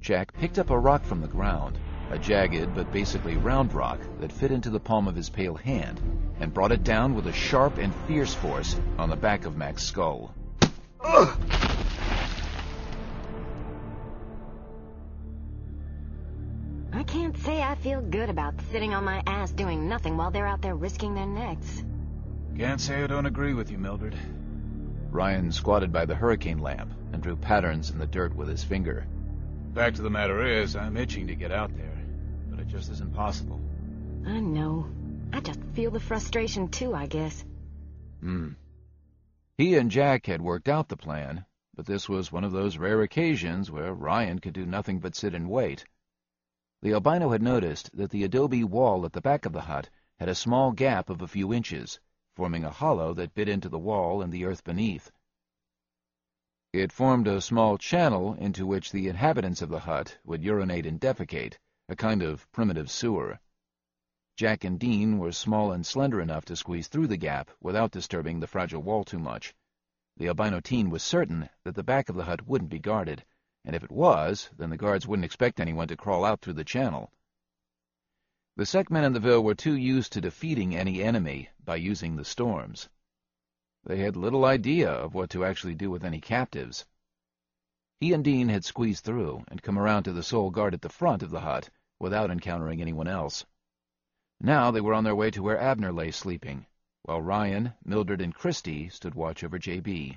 Jack picked up a rock from the ground, a jagged but basically round rock that fit into the palm of his pale hand, and brought it down with a sharp and fierce force on the back of Mac's skull. Ugh! I can't say I feel good about sitting on my ass doing nothing while they're out there risking their necks. Can't say I don't agree with you, Mildred. Ryan squatted by the hurricane lamp and drew patterns in the dirt with his finger. Fact of the matter is, I'm itching to get out there, but it just isn't possible. I know. I just feel the frustration too, I guess. He and Jack had worked out the plan, but this was one of those rare occasions where Ryan could do nothing but sit and wait. The albino had noticed that the adobe wall at the back of the hut had a small gap of a few inches, forming a hollow that bit into the wall and the earth beneath. It formed a small channel into which the inhabitants of the hut would urinate and defecate, a kind of primitive sewer. Jack and Dean were small and slender enough to squeeze through the gap without disturbing the fragile wall too much. The albino teen was certain that the back of the hut wouldn't be guarded, and if it was, then the guards wouldn't expect anyone to crawl out through the channel. The Sekmen in the Ville were too used to defeating any enemy by using the storms. They had little idea of what to actually do with any captives. He and Dean had squeezed through and come around to the sole guard at the front of the hut without encountering anyone else. Now they were on their way to where Abner lay sleeping, while Ryan, Mildred, and Christy stood watch over J.B.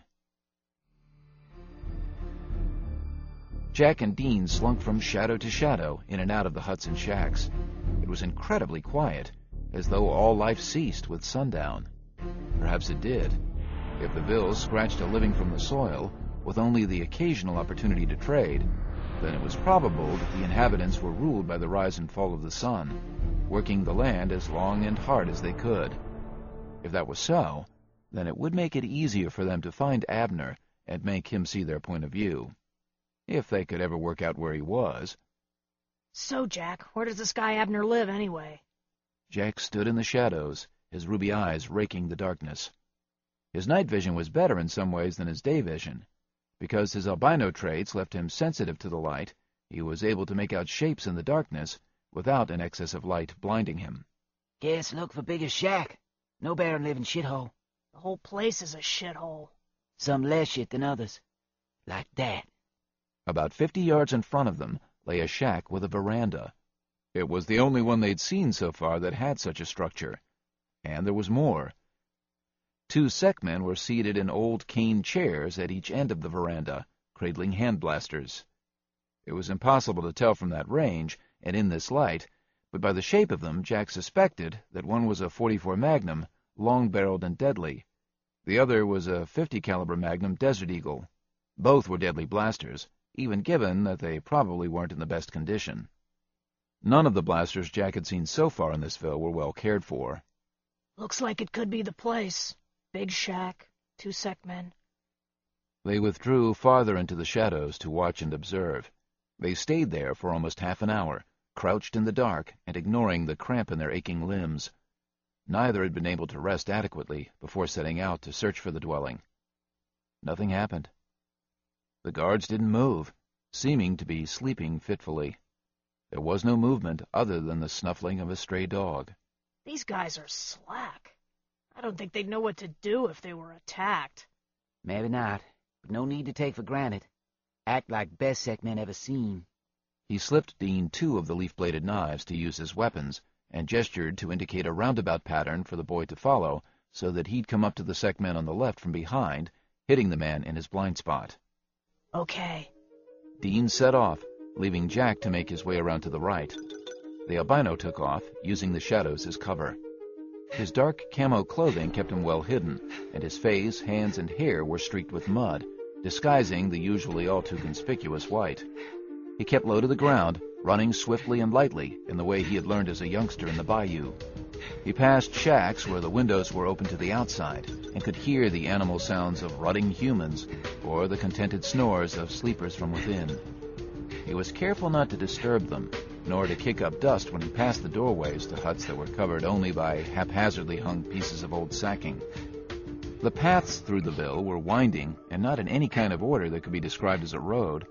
Jack and Dean slunk from shadow to shadow in and out of the huts and shacks. It was incredibly quiet, as though all life ceased with sundown. Perhaps it did. If the Villes scratched a living from the soil, with only the occasional opportunity to trade, then it was probable that the inhabitants were ruled by the rise and fall of the sun, working the land as long and hard as they could. If that was so, then it would make it easier for them to find Abner and make him see their point of view. If they could ever work out where he was. So, Jack, where does this guy Abner live, anyway? Jack stood in the shadows, his ruby eyes raking the darkness. His night vision was better in some ways than his day vision. Because his albino traits left him sensitive to the light, he was able to make out shapes in the darkness without an excess of light blinding him. Guess look for bigger shack. No better than living shithole. The whole place is a shithole. Some less shit than others. Like that. About 50 yards in front of them lay a shack with a veranda. It was the only one they'd seen so far that had such a structure. And there was more. 2 Sekmen were seated in old cane chairs at each end of the veranda, cradling hand blasters. It was impossible to tell from that range, and in this light, but by the shape of them Jack suspected that one was a .44 Magnum, long-barreled and deadly. The other was a .50 caliber Magnum Desert Eagle. Both were deadly blasters, even given that they probably weren't in the best condition. None of the blasters Jack had seen so far in this ville were well cared for. Looks like it could be the place. Big shack, 2 Sekmen. They withdrew farther into the shadows to watch and observe. They stayed there for almost half an hour, crouched in the dark and ignoring the cramp in their aching limbs. Neither had been able to rest adequately before setting out to search for the dwelling. Nothing happened. The guards didn't move, seeming to be sleeping fitfully. There was no movement other than the snuffling of a stray dog. These guys are slack. I don't think they'd know what to do if they were attacked. Maybe not, but no need to take for granted. Act like best Sekmen ever seen. He slipped Dean 2 of the leaf-bladed knives to use as weapons, and gestured to indicate a roundabout pattern for the boy to follow, so that he'd come up to the Sekmen on the left from behind, hitting the man in his blind spot. Okay. Dean set off, leaving Jack to make his way around to the right. The albino took off, using the shadows as cover. His dark camo clothing kept him well hidden, and his face, hands, and hair were streaked with mud, disguising the usually all too conspicuous white. He kept low to the ground, running swiftly and lightly in the way he had learned as a youngster in the bayou. He passed shacks where the windows were open to the outside and could hear the animal sounds of rutting humans or the contented snores of sleepers from within. He was careful not to disturb them, nor to kick up dust when he passed the doorways to huts that were covered only by haphazardly hung pieces of old sacking. The paths through the ville were winding and not in any kind of order that could be described as a road.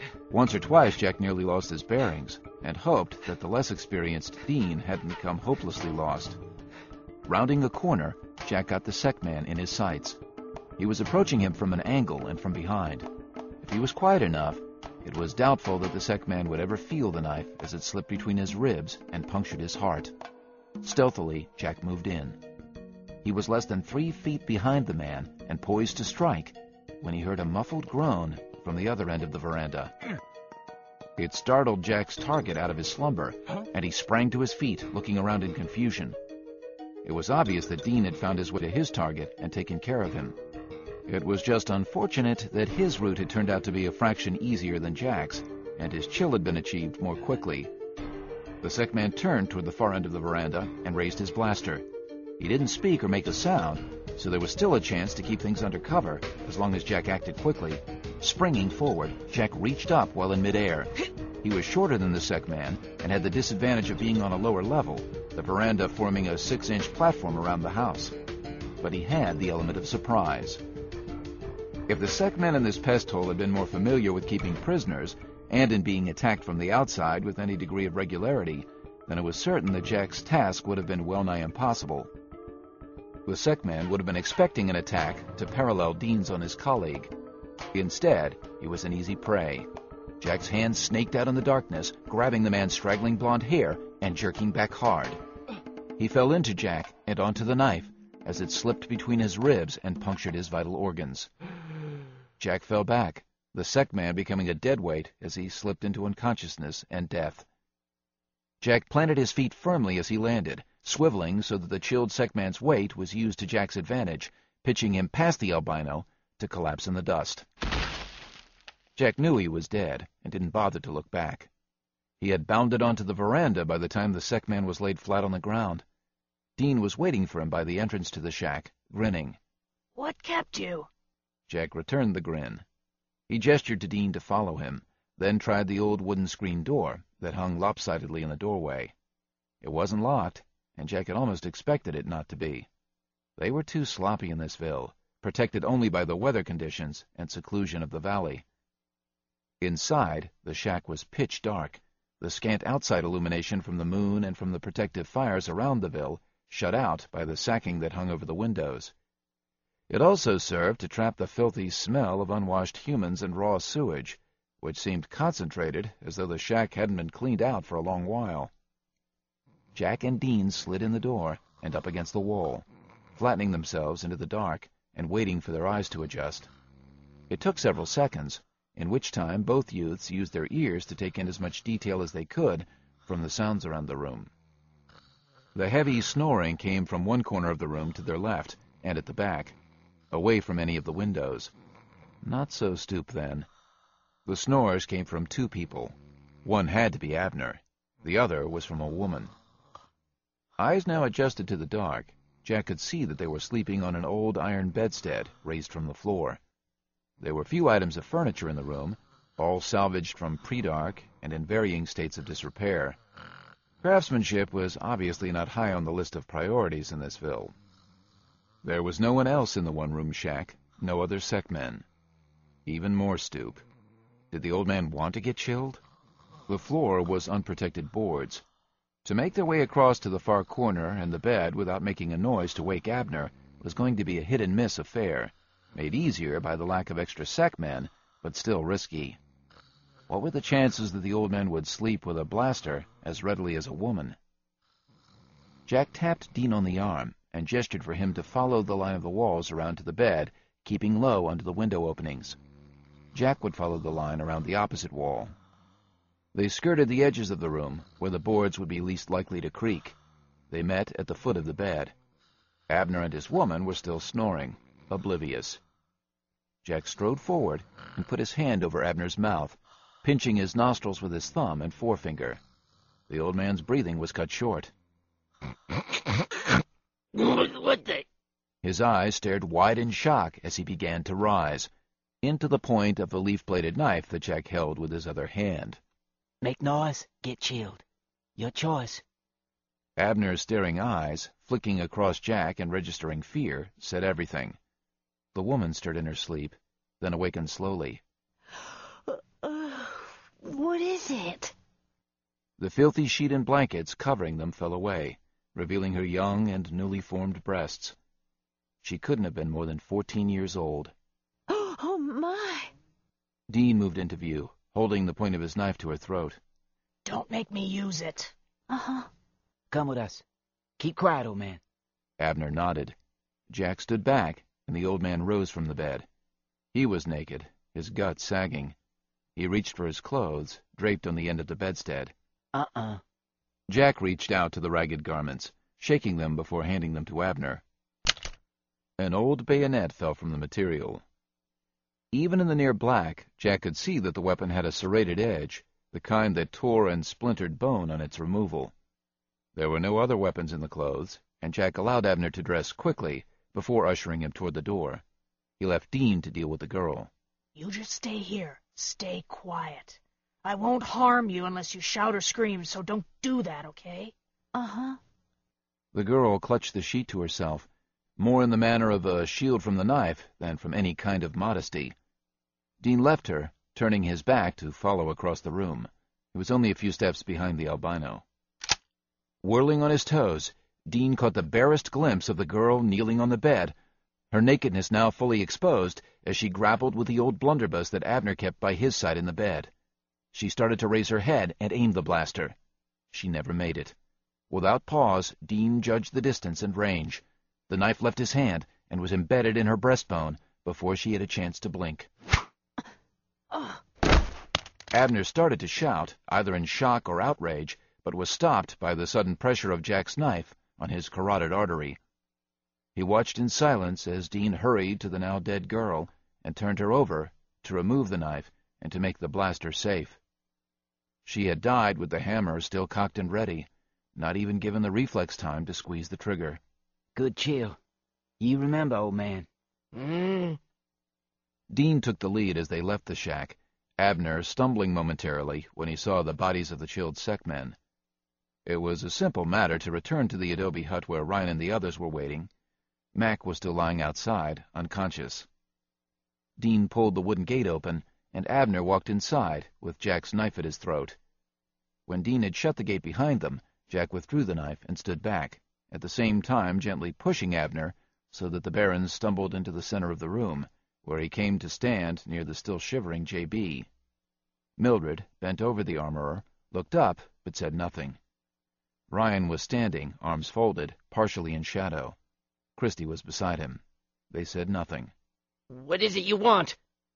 Once or twice Jack nearly lost his bearings, and hoped that the less experienced Dean hadn't become hopelessly lost. Rounding a corner, Jack got the Sec-Man in his sights. He was approaching him from an angle and from behind. If he was quiet enough, it was doubtful that the Sec-Man would ever feel the knife as it slipped between his ribs and punctured his heart. Stealthily, Jack moved in. He was less than 3 feet behind the man and poised to strike when he heard a muffled groan from the other end of the veranda. It startled Jack's target out of his slumber, and he sprang to his feet, looking around in confusion. It was obvious that Dean had found his way to his target and taken care of him. It was just unfortunate that his route had turned out to be a fraction easier than Jack's, and his chill had been achieved more quickly. The Sec-Man turned toward the far end of the veranda and raised his blaster. He didn't speak or make a sound, so there was still a chance to keep things under cover as long as Jack acted quickly. Springing forward, Jack reached up while in midair. He was shorter than the Sec-Man and had the disadvantage of being on a lower level, the veranda forming a 6-inch platform around the house. But he had the element of surprise. If the Sec-Man in this pest hole had been more familiar with keeping prisoners and in being attacked from the outside with any degree of regularity, then it was certain that Jack's task would have been well-nigh impossible. The Sec-Man would have been expecting an attack to parallel Dean's on his colleague. Instead, he was an easy prey. Jack's hands snaked out in the darkness, grabbing the man's straggling blonde hair and jerking back hard. He fell into Jack and onto the knife as it slipped between his ribs and punctured his vital organs. Jack fell back, the Sec-Man becoming a deadweight as he slipped into unconsciousness and death. Jack planted his feet firmly as he landed, swiveling so that the chilled Sec-Man's weight was used to Jack's advantage, pitching him past the albino to collapse in the dust. Jack knew he was dead and didn't bother to look back. He had bounded onto the veranda by the time the Sec-Man was laid flat on the ground. Dean was waiting for him by the entrance to the shack, grinning. What kept you? Jack returned the grin. He gestured to Dean to follow him, then tried the old wooden screen door that hung lopsidedly in the doorway. It wasn't locked, and Jack had almost expected it not to be. They were too sloppy in this ville, protected only by the weather conditions and seclusion of the valley. Inside, the shack was pitch dark, the scant outside illumination from the moon and from the protective fires around the ville shut out by the sacking that hung over the windows. It also served to trap the filthy smell of unwashed humans and raw sewage, which seemed concentrated as though the shack hadn't been cleaned out for a long while. Jack and Dean slid in the door and up against the wall, flattening themselves into the dark and waiting for their eyes to adjust. It took several seconds, in which time both youths used their ears to take in as much detail as they could from the sounds around the room. The heavy snoring came from one corner of the room to their left and at the back, away from any of the windows. Not so Stoop, then. The snores came from 2 people. One had to be Abner. The other was from a woman. Eyes now adjusted to the dark, Jack could see that they were sleeping on an old iron bedstead raised from the floor. There were few items of furniture in the room, all salvaged from pre-dark and in varying states of disrepair. Craftsmanship was obviously not high on the list of priorities in this ville. There was no one else in the one-room shack, no other Sec-Men. Even more Stoop. Did the old man want to get chilled? The floor was unprotected boards. To make their way across to the far corner and the bed without making a noise to wake Abner was going to be a hit-and-miss affair, made easier by the lack of extra Sec-Men, but still risky. What were the chances that the old man would sleep with a blaster as readily as a woman? Jack tapped Dean on the arm and gestured for him to follow the line of the walls around to the bed, keeping low under the window openings. Jack would follow the line around the opposite wall. They skirted the edges of the room, where the boards would be least likely to creak. They met at the foot of the bed. Abner and his woman were still snoring, oblivious. Jack strode forward and put his hand over Abner's mouth, pinching his nostrils with his thumb and forefinger. The old man's breathing was cut short. What the? His eyes stared wide in shock as he began to rise, into the point of the leaf-bladed knife that Jack held with his other hand. Make noise, get chilled. Your choice. Abner's staring eyes, flicking across Jack and registering fear, said everything. The woman stirred in her sleep, then awakened slowly. What is it? The filthy sheet and blankets covering them fell away, revealing her young and newly formed breasts. She couldn't have been more than 14 years old. Oh, my. Dean moved into view, holding the point of his knife to her throat. Don't make me use it. Uh-huh. Come with us. Keep quiet, old man. Abner nodded. Jack stood back, and the old man rose from the bed. He was naked, his gut sagging. He reached for his clothes, draped on the end of the bedstead. Jack reached out to the ragged garments, shaking them before handing them to Abner. An old bayonet fell from the material. Even in the near black, Jack could see that the weapon had a serrated edge, the kind that tore and splintered bone on its removal. There were no other weapons in the clothes, and Jack allowed Abner to dress quickly before ushering him toward the door. He left Dean to deal with the girl. You just stay here. Stay quiet. I won't harm you unless you shout or scream, so don't do that, okay? Uh-huh. The girl clutched the sheet to herself, more in the manner of a shield from the knife than from any kind of modesty. Dean left her, turning his back to follow across the room. He was only a few steps behind the albino. Whirling on his toes, Dean caught the barest glimpse of the girl kneeling on the bed, her nakedness now fully exposed as she grappled with the old blunderbuss that Abner kept by his side in the bed. She started to raise her head and aim the blaster. She never made it. Without pause, Dean judged the distance and range. The knife left his hand and was embedded in her breastbone before she had a chance to blink. Abner started to shout, either in shock or outrage, but was stopped by the sudden pressure of Jack's knife on his carotid artery. He watched in silence as Dean hurried to the now dead girl and turned her over to remove the knife and to make the blaster safe. She had died with the hammer still cocked and ready, not even given the reflex time to squeeze the trigger. Good chill. You remember, old man. Dean took the lead as they left the shack, Abner stumbling momentarily when he saw the bodies of the chilled Sekmen. It was a simple matter to return to the adobe hut where Ryan and the others were waiting. Mac was still lying outside, unconscious. Dean pulled the wooden gate open, and Abner walked inside, with Jack's knife at his throat. When Dean had shut the gate behind them, Jack withdrew the knife and stood back, at the same time gently pushing Abner so that the Baron stumbled into the center of the room, where he came to stand near the still shivering J.B. Mildred, bent over the armorer, looked up but said nothing. Ryan was standing, arms folded, partially in shadow. Christy was beside him. They said nothing. What is it you want?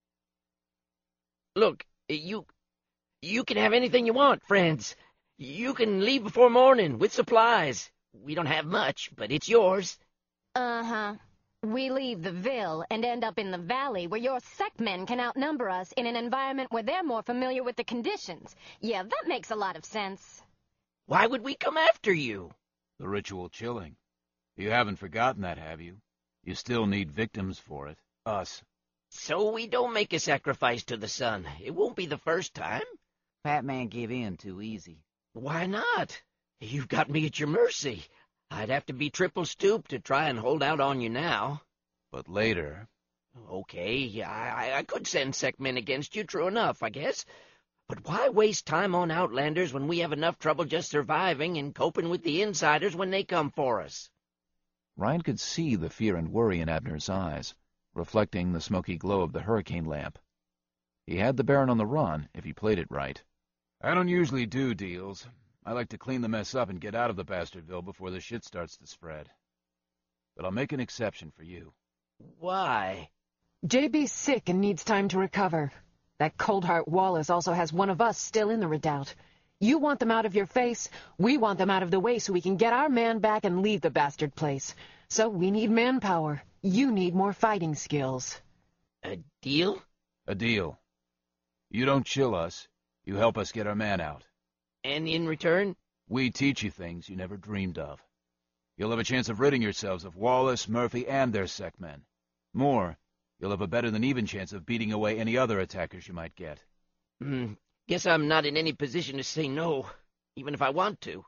Look, you can have anything you want, friends. You can leave before morning with supplies. We don't have much, but it's yours. Uh-huh. We leave the Ville and end up in the valley where your Sekmen can outnumber us in an environment where they're more familiar with the conditions. Yeah, that makes a lot of sense. Why would we come after you? The ritual chilling. You haven't forgotten that, have you? You still need victims for it. Us. So we don't make a sacrifice to the sun. It won't be the first time. Fat man give in too easy. Why not? You've got me at your mercy. I'd have to be triple stooped to try and hold out on you now. But later... Okay, I could send Sekmen against you, true enough, I guess. But why waste time on Outlanders when we have enough trouble just surviving and coping with the insiders when they come for us? Ryan could see the fear and worry in Abner's eyes, reflecting the smoky glow of the hurricane lamp. He had the Baron on the run if he played it right. I don't usually do deals. I like to clean the mess up and get out of the Bastardville before the shit starts to spread. But I'll make an exception for you. Why? JB's sick and needs time to recover. That Coldheart Wallace also has one of us still in the redoubt. You want them out of your face, we want them out of the way so we can get our man back and leave the bastard place. So we need manpower. You need more fighting skills. A deal? A deal. You don't chill us. You help us get our man out. And in return? We teach you things you never dreamed of. You'll have a chance of ridding yourselves of Wallace, Murphy, and their Sekmen. More, you'll have a better than even chance of beating away any other attackers you might get. Guess I'm not in any position to say no, even if I want to.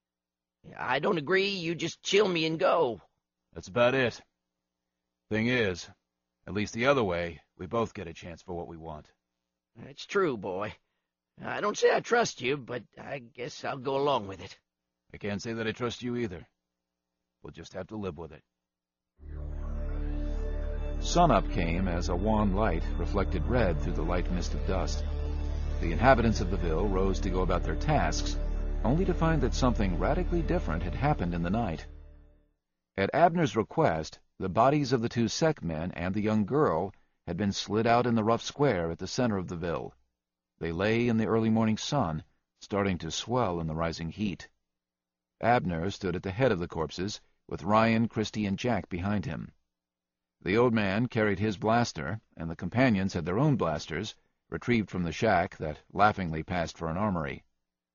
I don't agree, you just chill me and go. That's about it. Thing is, at least the other way, we both get a chance for what we want. It's true, boy. I don't say I trust you, but I guess I'll go along with it. I can't say that I trust you either. We'll just have to live with it. Sunup came as a wan light reflected red through the light mist of dust. The inhabitants of the ville rose to go about their tasks, only to find that something radically different had happened in the night. At Abner's request, the bodies of the 2 Sekmen and the young girl had been slid out in the rough square at the center of the ville. They lay in the early morning sun, starting to swell in the rising heat. Abner stood at the head of the corpses, with Ryan, Christy, and Jack behind him. The old man carried his blaster, and the companions had their own blasters, retrieved from the shack that laughingly passed for an armory.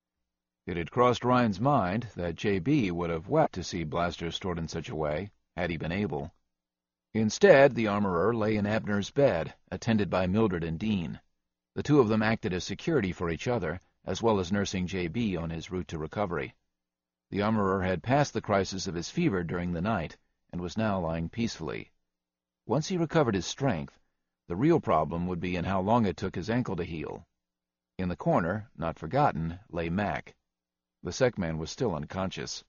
It had crossed Ryan's mind that J.B. would have wept to see blasters stored in such a way, had he been able. Instead, the armorer lay in Abner's bed, attended by Mildred and Dean. The 2 of them acted as security for each other, as well as nursing J.B. on his route to recovery. The armorer had passed the crisis of his fever during the night, and was now lying peacefully. Once he recovered his strength, the real problem would be in how long it took his ankle to heal. In the corner, not forgotten, lay Mac. The Sekman was still unconscious.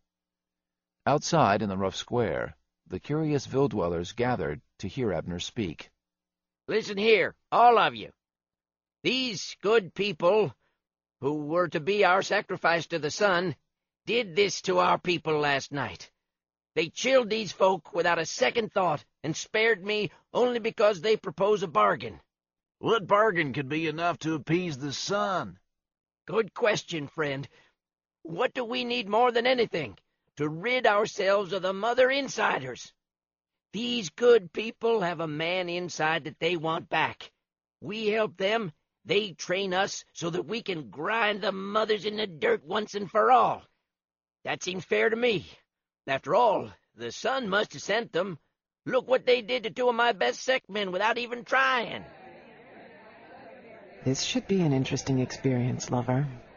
Outside in the rough square, the curious ville dwellers gathered to hear Abner speak. Listen here, all of you. These good people, who were to be our sacrifice to the sun, did this to our people last night. They chilled these folk without a second thought and spared me only because they propose a bargain. What bargain could be enough to appease the sun? Good question, friend. What do we need more than anything? To rid ourselves of the Mother Insiders. These good people have a man inside that they want back. We help them, they train us so that we can grind the mothers in the dirt once and for all. That seems fair to me. After all, the sun must have sent them. Look what they did to 2 of my best Sekmen without even trying. This should be an interesting experience, lover.